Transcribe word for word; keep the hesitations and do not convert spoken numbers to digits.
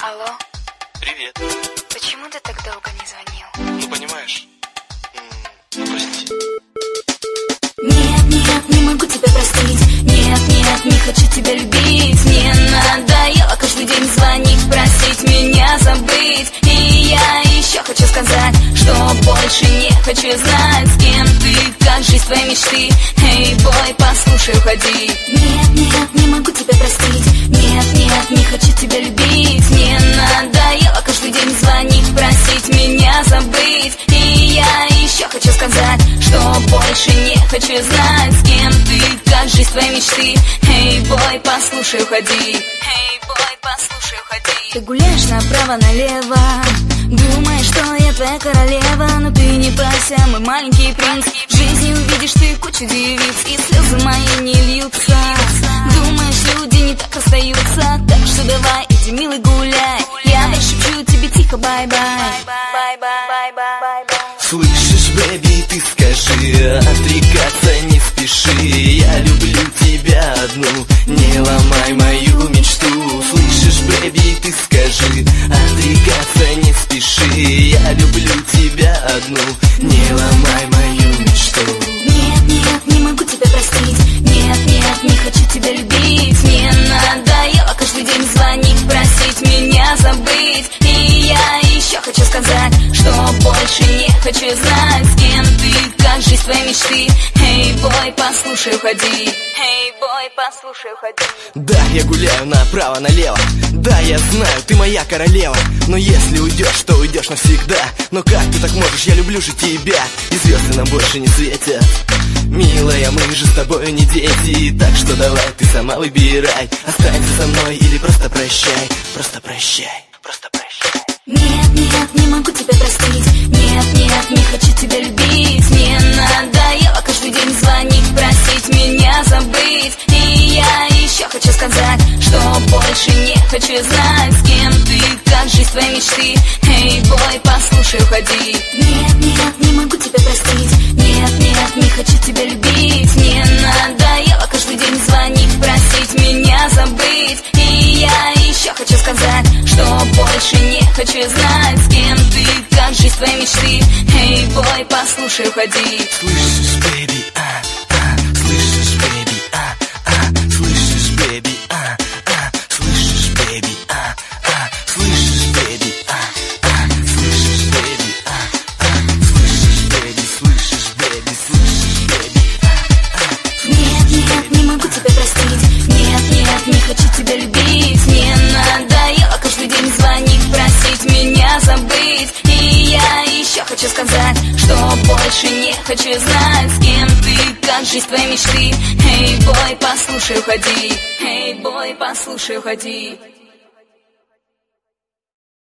Алло. Привет. Почему ты так долго не звонил? Ну, понимаешь, ну, прости. Нет, нет, не могу тебя простить. Нет, нет, не хочу тебя любить. Мне надоело каждый день звонить, просить меня забыть. И я еще хочу сказать, что больше не хочу знать, с кем ты, как жизнь твоей мечты. Эй, бой, послушай, уходи. Нет, нет, не могу тебя простить. Нет, нет, не хочу тебя любить. Мне надоело каждый день звонить, просить меня забыть. И я еще хочу сказать, что больше не хочу знать, с кем ты, как жизнь твоей мечты. Эй, бой, послушай, уходи. Эй, бой, послушай, уходи. Ты гуляешь направо-налево, думаешь, что я твоя королева, но ты не бойся, мой маленький принц. В жизни увидишь ты кучу девиц, и слезы мои не льются. Думаешь, люди не так остаются, так что давай, иди, милый, гуляй. Я шепчу тебе тихо, бай-бай. Слышишь, бэби, ты скажи, отрекаться не спеши. Я люблю тебя одну, не ломай мою мечту. Слышишь, бэби, ты скажи, отрекаться не спеши. Я люблю тебя одну, не ломай мою мечту. Нет, нет, не могу тебя простить. Нет, нет, не хочу тебя любить. Мне надоело каждый день звонить, просить меня забыть. И я еще хочу сказать, что больше не хочу знать, с кем ты, как жизнь твоей мечты. Эй, бой, послушай, уходи. Эй, бой, послушай, уходи. Да, я гуляю направо-налево. Да, я знаю, ты моя королева. Но если уйдешь, то уйдешь навсегда. Но как ты так можешь, я люблю же тебя. И звезды нам больше не светят. Милая, мы же с тобой не дети. Так что давай, ты сама выбирай. Останься со мной или просто прощай. Просто прощай, просто прощай. Нет, нет, не могу тебя простить. Нет, нет, не хочу тебя любить. Мне надоело каждый день звонить, просить меня забыть. И я еще хочу сказать, что больше не хочу знать, с кем ты, как жизнь твоей мечты. Эй, бой, послушай, уходи. Нет, нет, не могу тебя простить. Нет, нет, не хочу тебя любить. Мне надоело каждый день звонить, просить меня забыть. И я еще хочу сказать, что больше не хочу знать, с кем ты, как жизнь твоей мечты. Эй, бой, послушай, уходи. Слышишь, бэби, а, а, слышишь, бэби, а, а, слышишь, бэби, а, а, слышишь, бэби, а, а, слышишь, бэби, а, а, слышишь, бэби, а, а, слышишь, бэби, слышишь, бэби, слышишь, бэби, а, а. Нет, нет, не могу тебя простить. Нет, нет, не хочу тебя любить. Мне надоело каждый день звонить, просить меня забыть. И я еще хочу сказать, что больше не хочу знать, с кем ты, как жизнь твоей мечты. Эй, бой, послушай, уходи. Эй, бой, послушай, уходи.